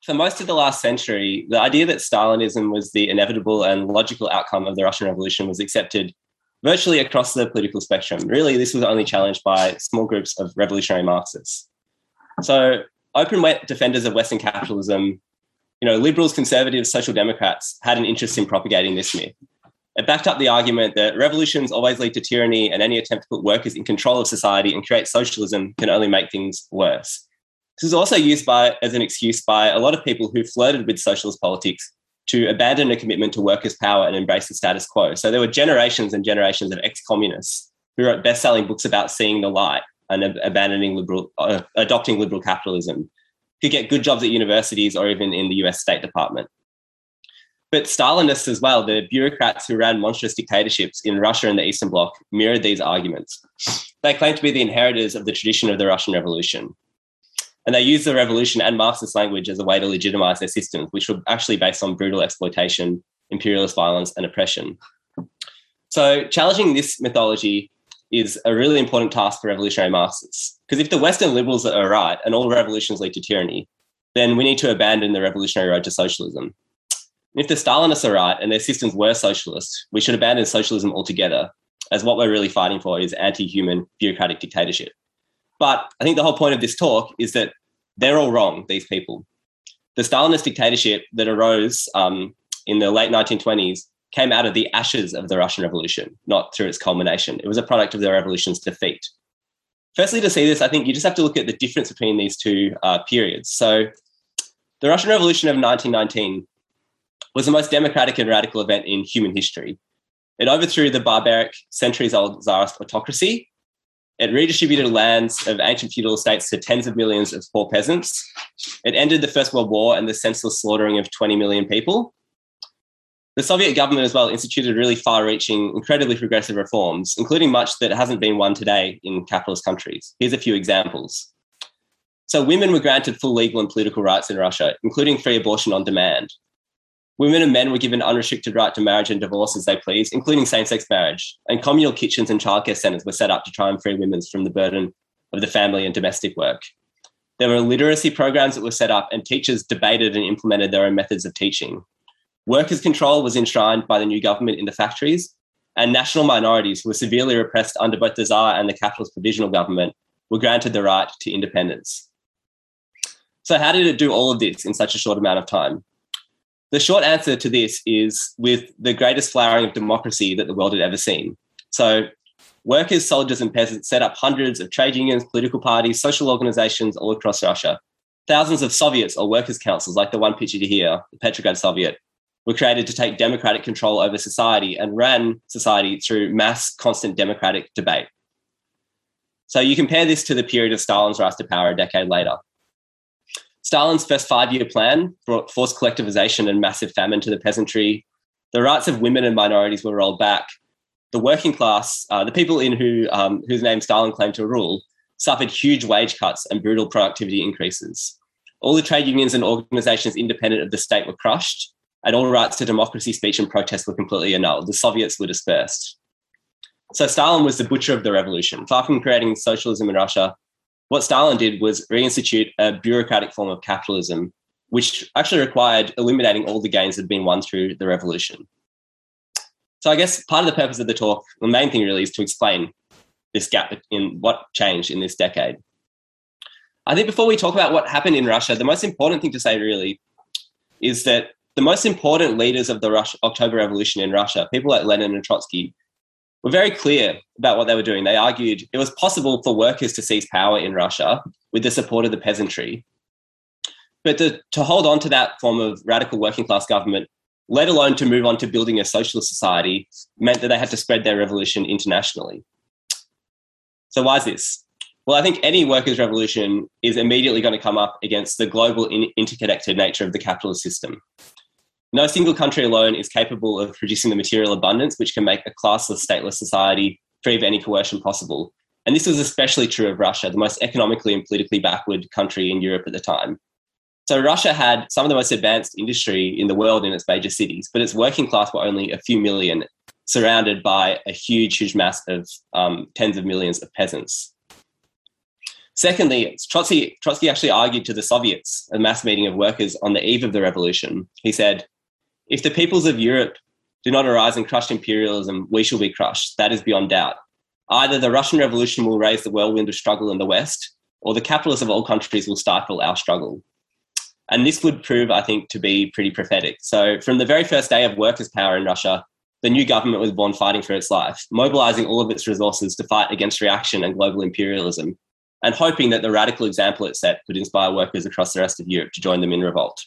for most of the last century, the idea that Stalinism was the inevitable and logical outcome of the Russian Revolution was accepted virtually across the political spectrum. Really, this was only challenged by small groups of revolutionary Marxists. So open defenders of Western capitalism, liberals, conservatives, social democrats had an interest in propagating this myth. It backed up the argument that revolutions always lead to tyranny, and any attempt to put workers in control of society and create socialism can only make things worse. This is also used as an excuse by a lot of people who flirted with socialist politics to abandon a commitment to workers' power and embrace the status quo. So there were generations and generations of ex-communists who wrote best-selling books about seeing the light and adopting liberal capitalism, could get good jobs at universities or even in the US State Department. But Stalinists as well, the bureaucrats who ran monstrous dictatorships in Russia and the Eastern Bloc, mirrored these arguments. They claimed to be the inheritors of the tradition of the Russian Revolution. And they used the revolution and Marxist language as a way to legitimize their systems, which were actually based on brutal exploitation, imperialist violence, and oppression. So challenging this mythology is a really important task for revolutionary Marxists. Because if the Western liberals are right and all revolutions lead to tyranny, then we need to abandon the revolutionary road to socialism. And if the Stalinists are right and their systems were socialist, we should abandon socialism altogether, as what we're really fighting for is anti-human bureaucratic dictatorship. But I think the whole point of this talk is that they're all wrong, these people. The Stalinist dictatorship that arose in the late 1920s came out of the ashes of the Russian Revolution, not through its culmination. It was a product of the revolution's defeat. Firstly, to see this, I think you just have to look at the difference between these two periods. So the Russian Revolution of 1919 was the most democratic and radical event in human history. It overthrew the barbaric, centuries-old Tsarist autocracy. It redistributed lands of ancient feudal states to tens of millions of poor peasants. It ended the First World War and the senseless slaughtering of 20 million people. The Soviet government as well instituted really far-reaching, incredibly progressive reforms, including much that hasn't been won today in capitalist countries. Here's a few examples. So women were granted full legal and political rights in Russia, including free abortion on demand. Women and men were given unrestricted right to marriage and divorce as they please, including same-sex marriage. And communal kitchens and childcare centres were set up to try and free women from the burden of the family and domestic work. There were literacy programs that were set up, and teachers debated and implemented their own methods of teaching. Workers' control was enshrined by the new government in the factories, and national minorities who were severely repressed under both the Tsar and the capitalist provisional government were granted the right to independence. So how did it do all of this in such a short amount of time? The short answer to this is with the greatest flowering of democracy that the world had ever seen. So workers, soldiers and peasants set up hundreds of trade unions, political parties, social organizations all across Russia. Thousands of Soviets or workers' councils, like the one pictured here, the Petrograd Soviet, were created to take democratic control over society and ran society through mass, constant democratic debate. So you compare this to the period of Stalin's rise to power a decade later. Stalin's first 5-year plan brought forced collectivization and massive famine to the peasantry. The rights of women and minorities were rolled back. The working class, the people in whose name Stalin claimed to rule, suffered huge wage cuts and brutal productivity increases. All the trade unions and organizations independent of the state were crushed, and all rights to democracy, speech and protest were completely annulled. The Soviets were dispersed. So Stalin was the butcher of the revolution. Far from creating socialism in Russia, what Stalin did was reinstitute a bureaucratic form of capitalism, which actually required eliminating all the gains that had been won through the revolution. So I guess part of the purpose of the talk, the main thing really, is to explain this gap in what changed in this decade. I think before we talk about what happened in Russia, the most important thing to say really is that the most important leaders of the October Revolution in Russia, people like Lenin and Trotsky, were very clear about what they were doing. They argued it was possible for workers to seize power in Russia with the support of the peasantry. But to hold on to that form of radical working class government, let alone to move on to building a socialist society, meant that they had to spread their revolution internationally. So why is this? Well, I think any workers' revolution is immediately going to come up against the global interconnected nature of the capitalist system. No single country alone is capable of producing the material abundance which can make a classless, stateless society free of any coercion possible. And this was especially true of Russia, the most economically and politically backward country in Europe at the time. So Russia had some of the most advanced industry in the world in its major cities, but its working class were only a few million, surrounded by a huge mass of tens of millions of peasants. Secondly, Trotsky actually argued to the Soviets, a mass meeting of workers on the eve of the revolution. He said, "If the peoples of Europe do not arise and crush imperialism, we shall be crushed. That is beyond doubt. Either the Russian Revolution will raise the whirlwind of struggle in the West, or the capitalists of all countries will stifle our struggle." And this would prove, I think, to be pretty prophetic. So from the very first day of workers' power in Russia, the new government was born fighting for its life, mobilizing all of its resources to fight against reaction and global imperialism, and hoping that the radical example it set could inspire workers across the rest of Europe to join them in revolt.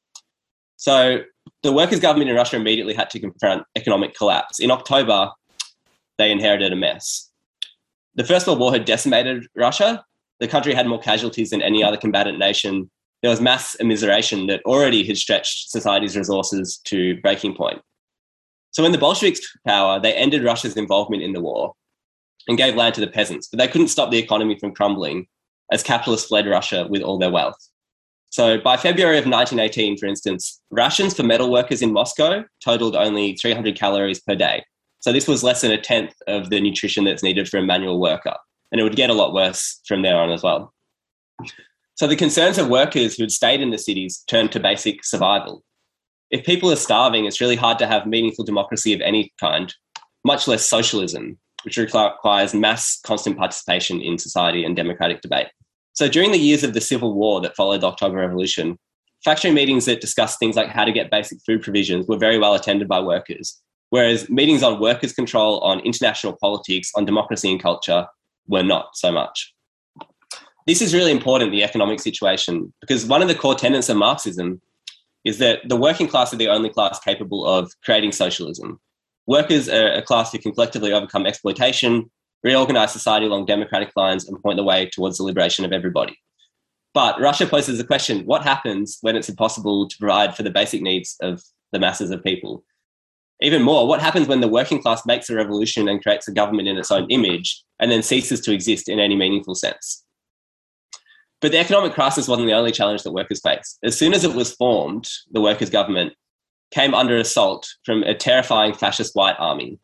So the workers' government in Russia immediately had to confront economic collapse. In October, they inherited a mess. The First World War had decimated Russia. The country had more casualties than any other combatant nation. There was mass immiseration that already had stretched society's resources to breaking point. So when the Bolsheviks took power, they ended Russia's involvement in the war and gave land to the peasants, but they couldn't stop the economy from crumbling as capitalists fled Russia with all their wealth. So by February of 1918, for instance, rations for metal workers in Moscow totaled only 300 calories per day. So this was less than a tenth of the nutrition that's needed for a manual worker. And it would get a lot worse from there on as well. So the concerns of workers who had stayed in the cities turned to basic survival. If people are starving, it's really hard to have meaningful democracy of any kind, much less socialism, which requires mass constant participation in society and democratic debate. So during the years of the Civil War that followed the October Revolution, factory meetings that discussed things like how to get basic food provisions were very well attended by workers, whereas meetings on workers' control, on international politics, on democracy and culture were not so much. This is really important, the economic situation, because one of the core tenets of Marxism is that the working class are the only class capable of creating socialism. Workers are a class who can collectively overcome exploitation, reorganize society along democratic lines, and point the way towards the liberation of everybody. But Russia poses the question, what happens when it's impossible to provide for the basic needs of the masses of people? Even more, what happens when the working class makes a revolution and creates a government in its own image and then ceases to exist in any meaningful sense? But the economic crisis wasn't the only challenge that workers faced. As soon as it was formed, the workers' government came under assault from a terrifying fascist white army.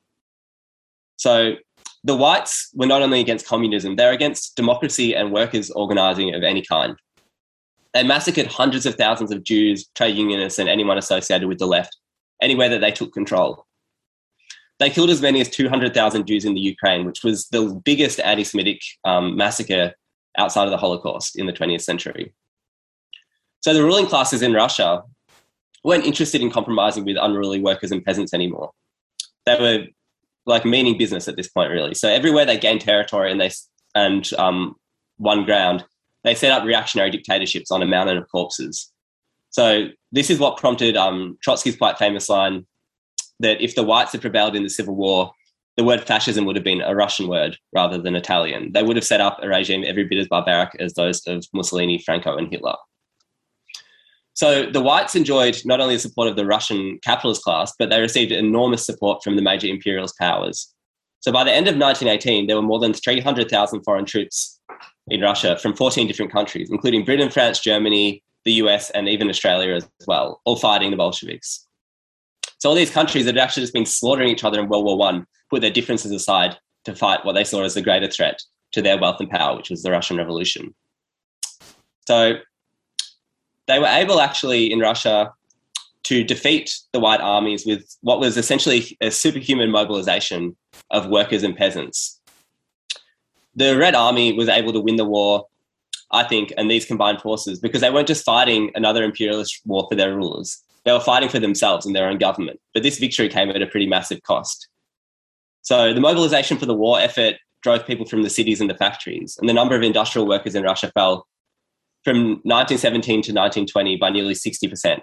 So the whites were not only against communism, they're against democracy and workers' organising of any kind. They massacred hundreds of thousands of Jews, trade unionists, and anyone associated with the left, anywhere that they took control. They killed as many as 200,000 Jews in the Ukraine, which was the biggest anti-Semitic massacre outside of the Holocaust in the 20th century. So the ruling classes in Russia weren't interested in compromising with unruly workers and peasants anymore. They were like meaning business at this point, really. So everywhere they gained territory and won ground, they set up reactionary dictatorships on a mountain of corpses. So this is what prompted Trotsky's quite famous line that if the whites had prevailed in the Civil War, the word fascism would have been a Russian word rather than Italian. They would have set up a regime every bit as barbaric as those of Mussolini, Franco, and Hitler. So the whites enjoyed not only the support of the Russian capitalist class, but they received enormous support from the major imperialist powers. So by the end of 1918, there were more than 300,000 foreign troops in Russia from 14 different countries, including Britain, France, Germany, the US, and even Australia as well, all fighting the Bolsheviks. So all these countries that had actually just been slaughtering each other in World War I put their differences aside to fight what they saw as the greater threat to their wealth and power, which was the Russian Revolution. So they were able actually in Russia to defeat the white armies with what was essentially a superhuman mobilization of workers and peasants. The Red Army was able to win the war, I think, and these combined forces, because they weren't just fighting another imperialist war for their rulers. They were fighting for themselves and their own government. But this victory came at a pretty massive cost. So the mobilization for the war effort drove people from the cities and the factories, and the number of industrial workers in Russia fell from 1917 to 1920 by nearly 60%.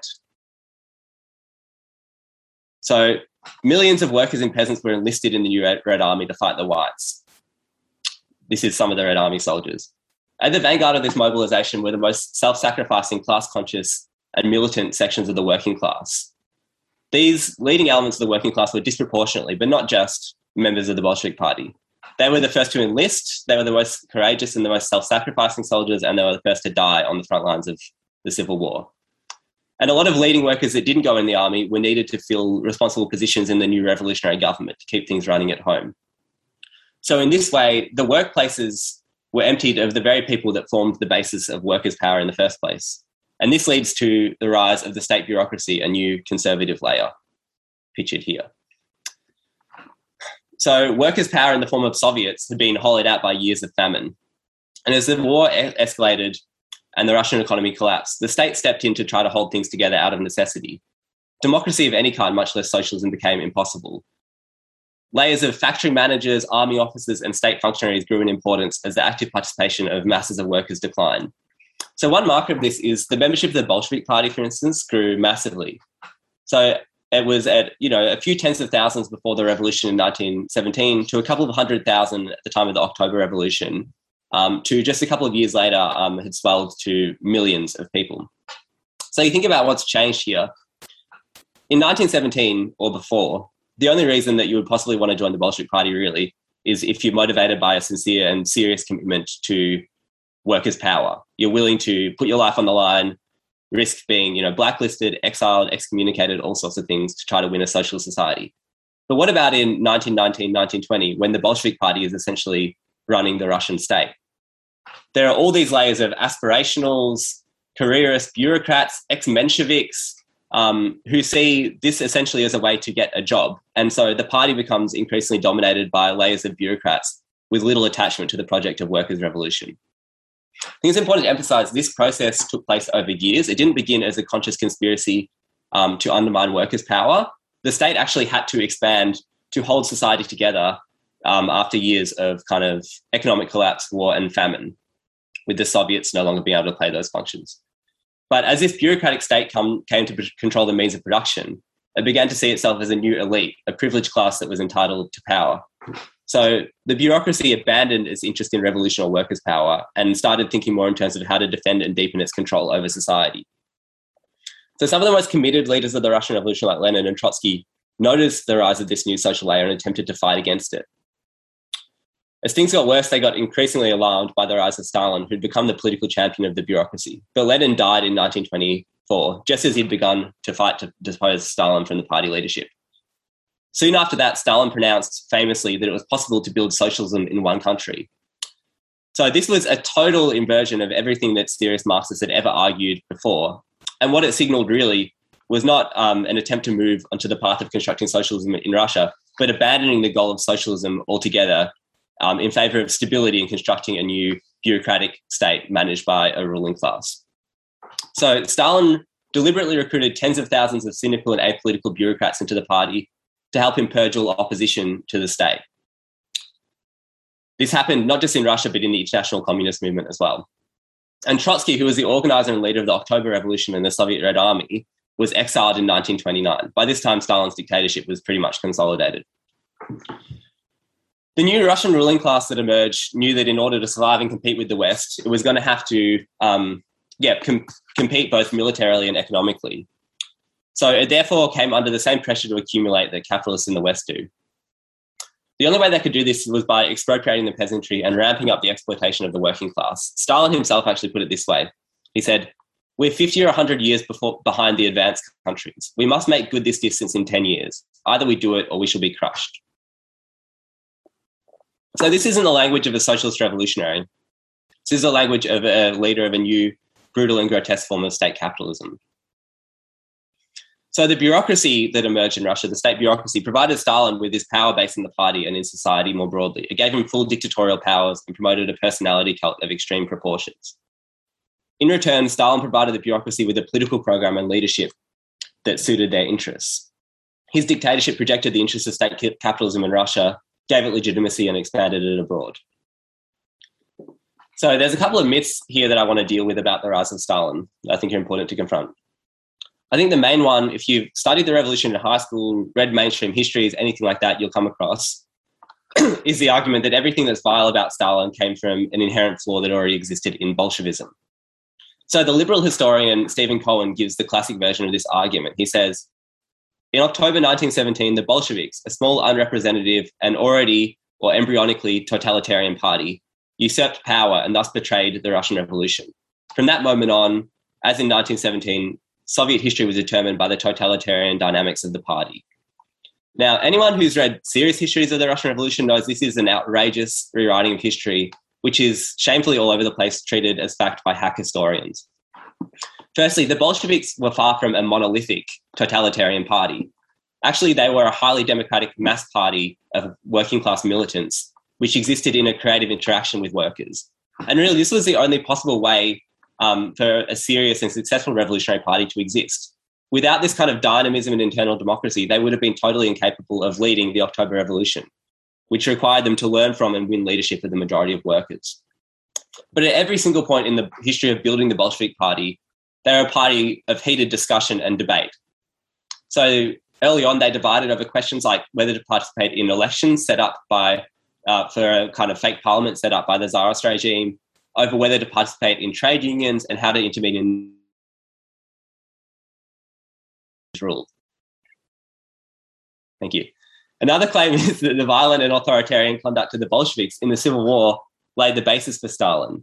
So millions of workers and peasants were enlisted in the new Red Army to fight the whites. This is some of the Red Army soldiers. At the vanguard of this mobilization were the most self-sacrificing, class-conscious and militant sections of the working class. These leading elements of the working class were disproportionately, but not just, members of the Bolshevik Party. They were the first to enlist, they were the most courageous and the most self-sacrificing soldiers, and they were the first to die on the front lines of the Civil War. And a lot of leading workers that didn't go in the army were needed to fill responsible positions in the new revolutionary government to keep things running at home. So in this way, the workplaces were emptied of the very people that formed the basis of workers' power in the first place. And this leads to the rise of the state bureaucracy, a new conservative layer, pictured here. So workers' power in the form of Soviets had been hollowed out by years of famine. And as the war escalated and the Russian economy collapsed, the state stepped in to try to hold things together out of necessity. Democracy of any kind, much less socialism, became impossible. Layers of factory managers, army officers, and state functionaries grew in importance as the active participation of masses of workers declined. So one marker of this is the membership of the Bolshevik Party, for instance, grew massively. So it was at, a few tens of thousands before the revolution in 1917 to a couple of 100,000 at the time of the October Revolution, to just a couple of years later had swelled to millions of people. So you think about what's changed here. In 1917 or before, the only reason that you would possibly want to join the Bolshevik Party really is if you're motivated by a sincere and serious commitment to workers' power. You're willing to put your life on the line, risk being, blacklisted, exiled, excommunicated, all sorts of things to try to win a socialist society. But what about in 1919, 1920, when the Bolshevik Party is essentially running the Russian state? There are all these layers of aspirationals, careerist bureaucrats, ex-Mensheviks, who see this essentially as a way to get a job. And so the party becomes increasingly dominated by layers of bureaucrats with little attachment to the project of workers' revolution. I think it's important to emphasize this process took place over years. It didn't begin as a conscious conspiracy to undermine workers' power. The state actually had to expand to hold society together after years of kind of economic collapse, war and famine, with the Soviets no longer being able to play those functions. But as this bureaucratic state came to control the means of production, it began to see itself as a new elite, a privileged class that was entitled to power. So the bureaucracy abandoned its interest in revolutionary workers' power and started thinking more in terms of how to defend and deepen its control over society. So some of the most committed leaders of the Russian Revolution, like Lenin and Trotsky, noticed the rise of this new social layer and attempted to fight against it. As things got worse, they got increasingly alarmed by the rise of Stalin, who'd become the political champion of the bureaucracy. But Lenin died in 1924, just as he'd begun to fight to depose Stalin from the party leadership. Soon after that, Stalin pronounced famously that it was possible to build socialism in one country. So this was a total inversion of everything that serious Marxists had ever argued before. And what it signalled really was not an attempt to move onto the path of constructing socialism in Russia, but abandoning the goal of socialism altogether in favour of stability and constructing a new bureaucratic state managed by a ruling class. So Stalin deliberately recruited tens of thousands of cynical and apolitical bureaucrats into the party to help him purge all opposition to the state. This happened not just in Russia, but in the international communist movement as well. And Trotsky, who was the organizer and leader of the October Revolution and the Soviet Red Army, was exiled in 1929. By this time, Stalin's dictatorship was pretty much consolidated. The new Russian ruling class that emerged knew that in order to survive and compete with the West, it was going to have to compete both militarily and economically. So it therefore came under the same pressure to accumulate that capitalists in the West do. The only way they could do this was by expropriating the peasantry and ramping up the exploitation of the working class. Stalin himself actually put it this way. He said, "We're 50 or 100 years behind the advanced countries. We must make good this distance in 10 years. Either we do it or we shall be crushed." So this isn't the language of a socialist revolutionary. This is the language of a leader of a new, brutal and grotesque form of state capitalism. So the bureaucracy that emerged in Russia, the state bureaucracy, provided Stalin with his power base in the party and in society more broadly. It gave him full dictatorial powers and promoted a personality cult of extreme proportions. In return, Stalin provided the bureaucracy with a political program and leadership that suited their interests. His dictatorship projected the interests of state capitalism in Russia, gave it legitimacy and expanded it abroad. So there's a couple of myths here that I want to deal with about the rise of Stalin that I think are important to confront. I think the main one, if you've studied the revolution in high school, read mainstream histories, anything like that, you'll come across, is the argument that everything that's vile about Stalin came from an inherent flaw that already existed in Bolshevism. So the liberal historian Stephen Cohen gives the classic version of this argument. He says, in October 1917, the Bolsheviks, a small, unrepresentative and already or embryonically totalitarian party, usurped power and thus betrayed the Russian Revolution. From that moment on, as in 1917, Soviet history was determined by the totalitarian dynamics of the party. Now, anyone who's read serious histories of the Russian Revolution knows this is an outrageous rewriting of history which is shamefully all over the place treated as fact by hack historians. Firstly, the Bolsheviks were far from a monolithic totalitarian party. Actually, they were a highly democratic mass party of working class militants, which existed in a creative interaction with workers. And really, this was the only possible way for a serious and successful revolutionary party to exist. Without this kind of dynamism and internal democracy, they would have been totally incapable of leading the October Revolution, which required them to learn from and win leadership of the majority of workers. But at every single point in the history of building the Bolshevik Party, they were a party of heated discussion and debate. So early on, they divided over questions like whether to participate in elections set up by, for a kind of fake parliament set up by the Tsarist regime, over whether to participate in trade unions and how to intervene in rule. Thank you. Another claim is that the violent and authoritarian conduct of the Bolsheviks in the Civil War laid the basis for Stalin.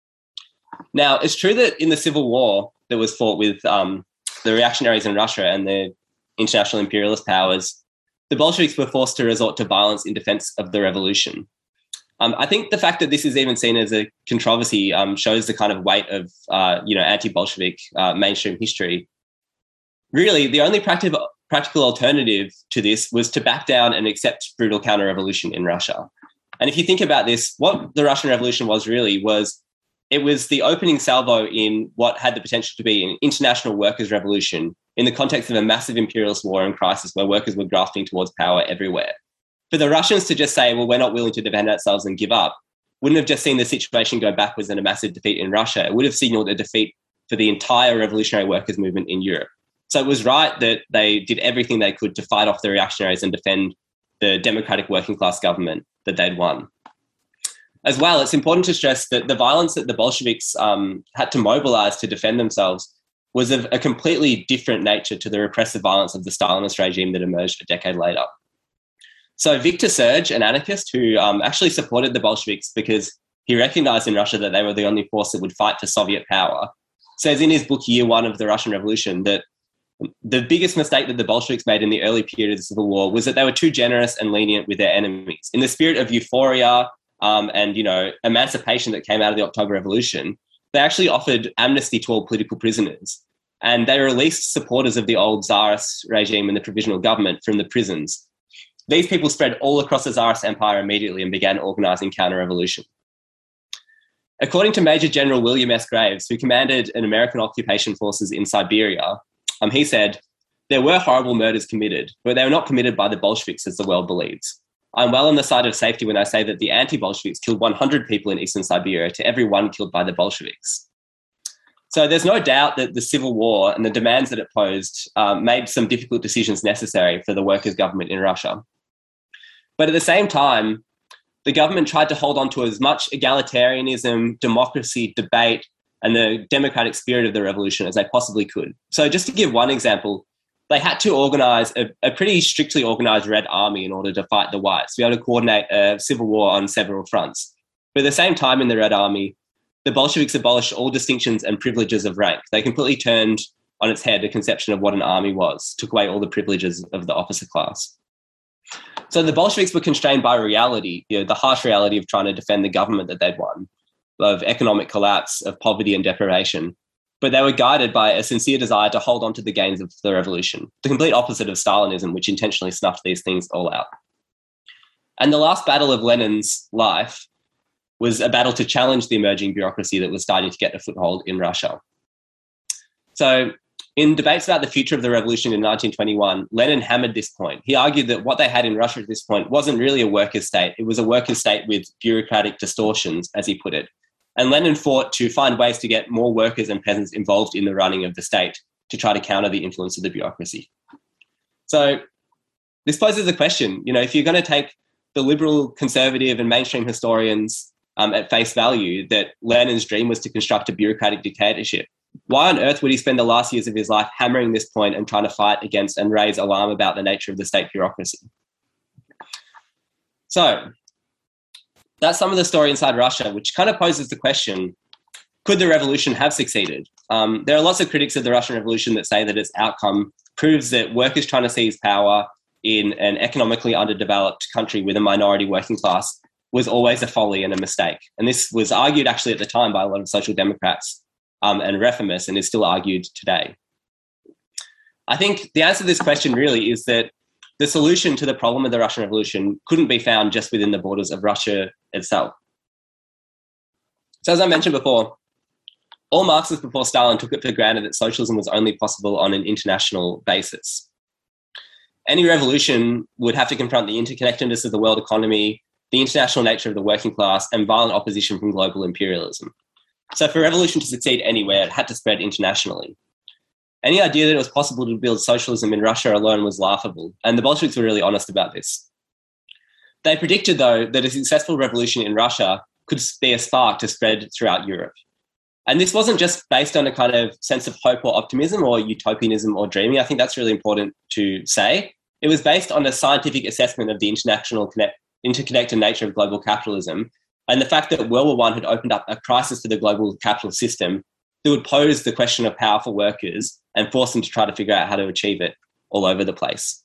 Now, it's true that in the Civil War that was fought with the reactionaries in Russia and the international imperialist powers, the Bolsheviks were forced to resort to violence in defense of the revolution. I think the fact that this is even seen as a controversy shows the kind of weight of anti-Bolshevik mainstream history. Really, the only practical alternative to this was to back down and accept brutal counter-revolution in Russia. And if you think about this, what the Russian Revolution was really was it was the opening salvo in what had the potential to be an international workers' revolution in the context of a massive imperialist war and crisis where workers were grasping towards power everywhere. For the Russians to just say, well, we're not willing to defend ourselves and give up, wouldn't have just seen the situation go backwards and a massive defeat in Russia. It would have signaled a defeat for the entire revolutionary workers' movement in Europe. So it was right that they did everything they could to fight off the reactionaries and defend the democratic working class government that they'd won. As well, it's important to stress that the violence that the Bolsheviks had to mobilize to defend themselves was of a completely different nature to the repressive violence of the Stalinist regime that emerged a decade later. So Victor Serge, an anarchist who actually supported the Bolsheviks because he recognized in Russia that they were the only force that would fight for Soviet power, says in his book Year One of the Russian Revolution that the biggest mistake that the Bolsheviks made in the early period of the Civil War was that they were too generous and lenient with their enemies. In the spirit of euphoria and emancipation that came out of the October Revolution, they actually offered amnesty to all political prisoners. And they released supporters of the old Tsarist regime and the provisional government from the prisons. These people spread all across the Tsarist Empire immediately and began organising counter-revolution. According to Major General William S. Graves, who commanded an American occupation forces in Siberia, he said, "There were horrible murders committed, but they were not committed by the Bolsheviks as the world believes. I'm well on the side of safety when I say that the anti-Bolsheviks killed 100 people in eastern Siberia to every one killed by the Bolsheviks." So there's no doubt that the Civil War and the demands that it posed made some difficult decisions necessary for the workers' government in Russia. But at the same time, the government tried to hold on to as much egalitarianism, democracy, debate, and the democratic spirit of the revolution as they possibly could. So just to give one example, they had to organise a pretty strictly organised Red Army in order to fight the Whites, to be able to coordinate a civil war on several fronts. But at the same time in the Red Army, the Bolsheviks abolished all distinctions and privileges of rank. They completely turned on its head the conception of what an army was, took away all the privileges of the officer class. So the Bolsheviks were constrained by reality, the harsh reality of trying to defend the government that they'd won, of economic collapse, of poverty and deprivation. But they were guided by a sincere desire to hold on to the gains of the revolution, the complete opposite of Stalinism, which intentionally snuffed these things all out. And the last battle of Lenin's life was a battle to challenge the emerging bureaucracy that was starting to get a foothold in Russia. So in debates about the future of the revolution in 1921, Lenin hammered this point. He argued that what they had in Russia at this point wasn't really a workers' state. It was a workers' state with bureaucratic distortions, as he put it. And Lenin fought to find ways to get more workers and peasants involved in the running of the state to try to counter the influence of the bureaucracy. So this poses a question, if you're going to take the liberal, conservative and mainstream historians at face value that Lenin's dream was to construct a bureaucratic dictatorship, why on earth would he spend the last years of his life hammering this point and trying to fight against and raise alarm about the nature of the state bureaucracy? So that's some of the story inside Russia, which kind of poses the question, could the revolution have succeeded? There are lots of critics of the Russian Revolution that say that its outcome proves that workers trying to seize power in an economically underdeveloped country with a minority working class was always a folly and a mistake. And this was argued actually at the time by a lot of social democrats and reformists, and is still argued today. I think the answer to this question really is that the solution to the problem of the Russian Revolution couldn't be found just within the borders of Russia itself. So as I mentioned before, all Marxists before Stalin took it for granted that socialism was only possible on an international basis. Any revolution would have to confront the interconnectedness of the world economy, the international nature of the working class, and violent opposition from global imperialism. So for a revolution to succeed anywhere, it had to spread internationally. Any idea that it was possible to build socialism in Russia alone was laughable, and the Bolsheviks were really honest about this. They predicted, though, that a successful revolution in Russia could be a spark to spread throughout Europe. And this wasn't just based on a kind of sense of hope or optimism or utopianism or dreaming. I think that's really important to say. It was based on a scientific assessment of the interconnected nature of global capitalism, and the fact that World War I had opened up a crisis for the global capitalist system that would pose the question of power for workers and force them to try to figure out how to achieve it all over the place.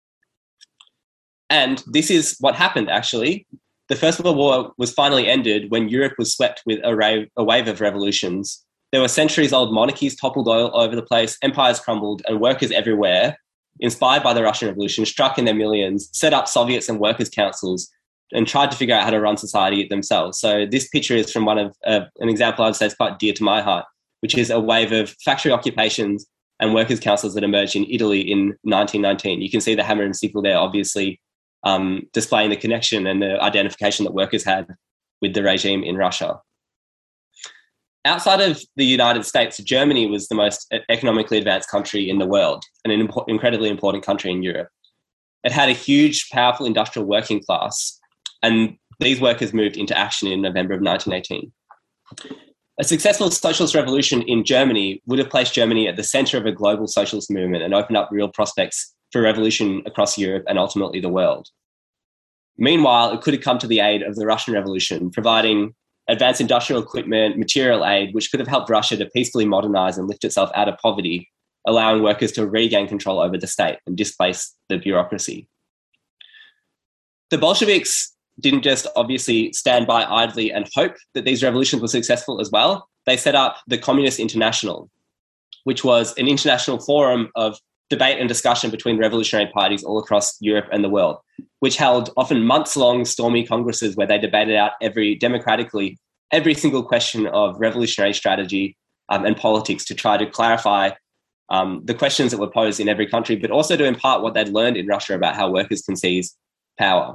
And this is what happened, actually. The First World War was finally ended when Europe was swept with a wave of revolutions. There were centuries-old monarchies toppled all over the place, empires crumbled, and workers everywhere, inspired by the Russian Revolution, struck in their millions, set up Soviets and workers' councils, and tried to figure out how to run society themselves. So this picture is from an example I would say is quite dear to my heart, which is a wave of factory occupations and workers' councils that emerged in Italy in 1919. You can see the hammer and sickle there, obviously displaying the connection and the identification that workers had with the regime in Russia. Outside of the United States, Germany was the most economically advanced country in the world and an incredibly important country in Europe. It had a huge, powerful industrial working class, and these workers moved into action in November of 1918. A successful socialist revolution in Germany would have placed Germany at the centre of a global socialist movement and opened up real prospects for revolution across Europe and ultimately the world. Meanwhile, it could have come to the aid of the Russian Revolution, providing advanced industrial equipment, material aid, which could have helped Russia to peacefully modernise and lift itself out of poverty, allowing workers to regain control over the state and displace the bureaucracy. The Bolsheviks didn't just obviously stand by idly and hope that these revolutions were successful as well. They set up the Communist International, which was an international forum of debate and discussion between revolutionary parties all across Europe and the world, which held often months-long stormy congresses where they debated out democratically every single question of revolutionary strategy and politics to try to clarify the questions that were posed in every country, but also to impart what they'd learned in Russia about how workers can seize power.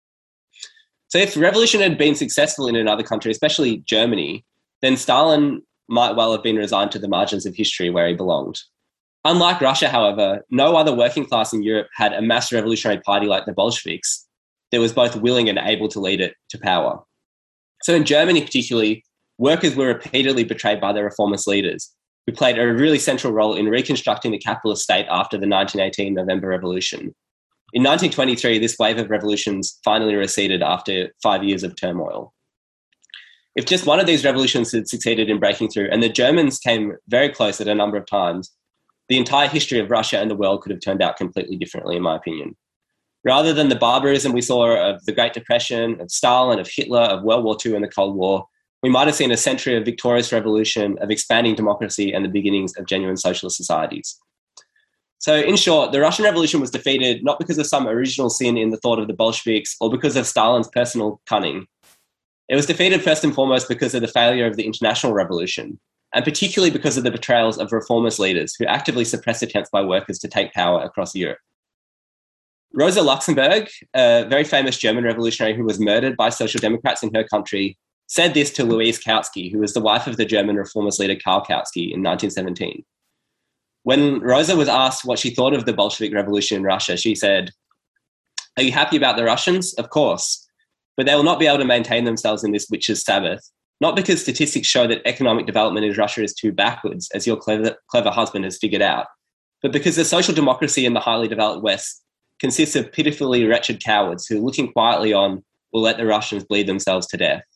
So if revolution had been successful in another country, especially Germany, then Stalin might well have been resigned to the margins of history where he belonged. Unlike Russia, however, no other working class in Europe had a mass revolutionary party like the Bolsheviks that was both willing and able to lead it to power. So in Germany particularly, workers were repeatedly betrayed by their reformist leaders, who played a really central role in reconstructing the capitalist state after the 1918 November Revolution. In 1923, this wave of revolutions finally receded after 5 years of turmoil. If just one of these revolutions had succeeded in breaking through, and the Germans came very close at a number of times, the entire history of Russia and the world could have turned out completely differently, in my opinion. Rather than the barbarism we saw of the Great Depression, of Stalin, of Hitler, of World War II and the Cold War, we might have seen a century of victorious revolution, of expanding democracy and the beginnings of genuine socialist societies. So in short, the Russian Revolution was defeated not because of some original sin in the thought of the Bolsheviks or because of Stalin's personal cunning. It was defeated first and foremost because of the failure of the International Revolution, and particularly because of the betrayals of reformist leaders who actively suppressed attempts by workers to take power across Europe. Rosa Luxemburg, a very famous German revolutionary who was murdered by social democrats in her country, said this to Louise Kautsky, who was the wife of the German reformist leader Karl Kautsky in 1917. When Rosa was asked what she thought of the Bolshevik Revolution in Russia, she said, "Are you happy about the Russians? Of course. But they will not be able to maintain themselves in this witch's Sabbath. Not because statistics show that economic development in Russia is too backwards, as your clever husband has figured out, but because the social democracy in the highly developed West consists of pitifully wretched cowards who, looking quietly on, will let the Russians bleed themselves to death."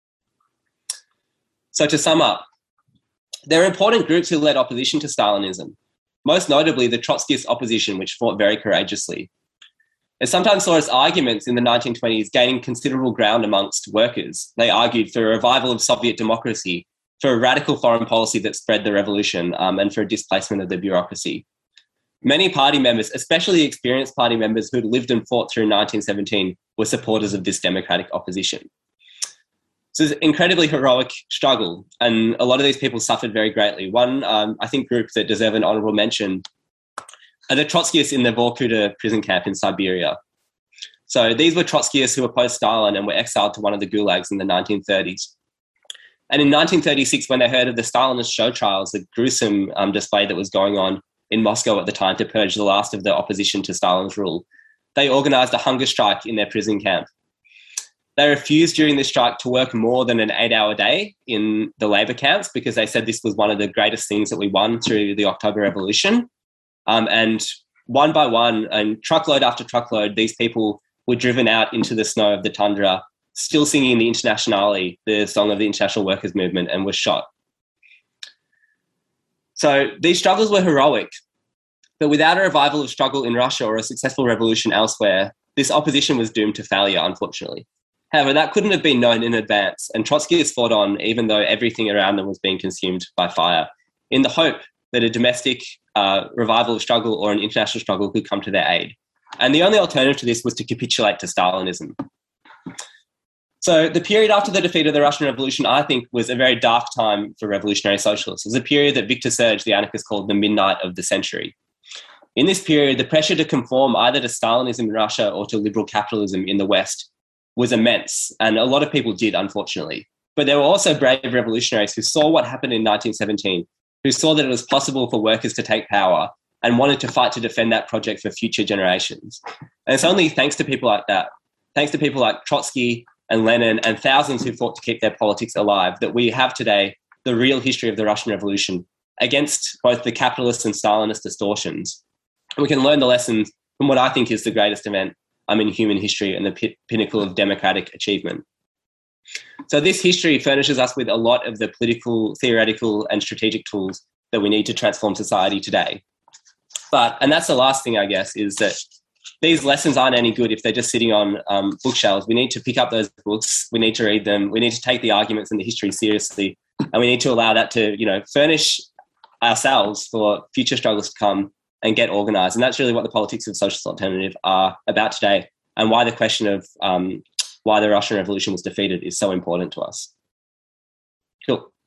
So to sum up, there are important groups who led opposition to Stalinism, most notably the Trotskyist opposition, which fought very courageously. It sometimes saw its arguments in the 1920s gaining considerable ground amongst workers. They argued for a revival of Soviet democracy, for a radical foreign policy that spread the revolution, and for a displacement of the bureaucracy. Many party members, especially experienced party members who'd lived and fought through 1917, were supporters of this democratic opposition. So it's an incredibly heroic struggle, and a lot of these people suffered very greatly. One, I think, group that deserve an honourable mention are the Trotskyists in the Vorkuta prison camp in Siberia. So these were Trotskyists who opposed Stalin and were exiled to one of the gulags in the 1930s. And in 1936, when they heard of the Stalinist show trials, the gruesome display that was going on in Moscow at the time to purge the last of the opposition to Stalin's rule, they organised a hunger strike in their prison camp. They refused during this strike to work more than an 8-hour day in the labour camps because they said this was one of the greatest things that we won through the October Revolution. And one by one, and truckload after truckload, these people were driven out into the snow of the tundra, still singing the Internationale, the song of the International Workers' Movement, and were shot. So these struggles were heroic, but without a revival of struggle in Russia or a successful revolution elsewhere, this opposition was doomed to failure, unfortunately. However, that couldn't have been known in advance, and Trotskyists fought on even though everything around them was being consumed by fire, in the hope that a domestic revival of struggle or an international struggle could come to their aid. And the only alternative to this was to capitulate to Stalinism. So the period after the defeat of the Russian Revolution, I think, was a very dark time for revolutionary socialists. It was a period that Victor Serge, the anarchist, called the midnight of the century. In this period, the pressure to conform either to Stalinism in Russia or to liberal capitalism in the West was immense, and a lot of people did, unfortunately. But there were also brave revolutionaries who saw what happened in 1917, who saw that it was possible for workers to take power and wanted to fight to defend that project for future generations. And it's only thanks to people like that, thanks to people like Trotsky and Lenin and thousands who fought to keep their politics alive, that we have today the real history of the Russian Revolution against both the capitalist and Stalinist distortions. And we can learn the lessons from what I think is the greatest event in human history and the pinnacle of democratic achievement. So this history furnishes us with a lot of the political, theoretical, and strategic tools that we need to transform society today. And that's the last thing, I guess, is that these lessons aren't any good if they're just sitting on bookshelves. We need to pick up those books. We need to read them. We need to take the arguments and the history seriously. And we need to allow that to, furnish ourselves for future struggles to come and get organised. And that's really what the politics of socialist alternative are about today, and why the question of why the Russian Revolution was defeated is so important to us. Cool.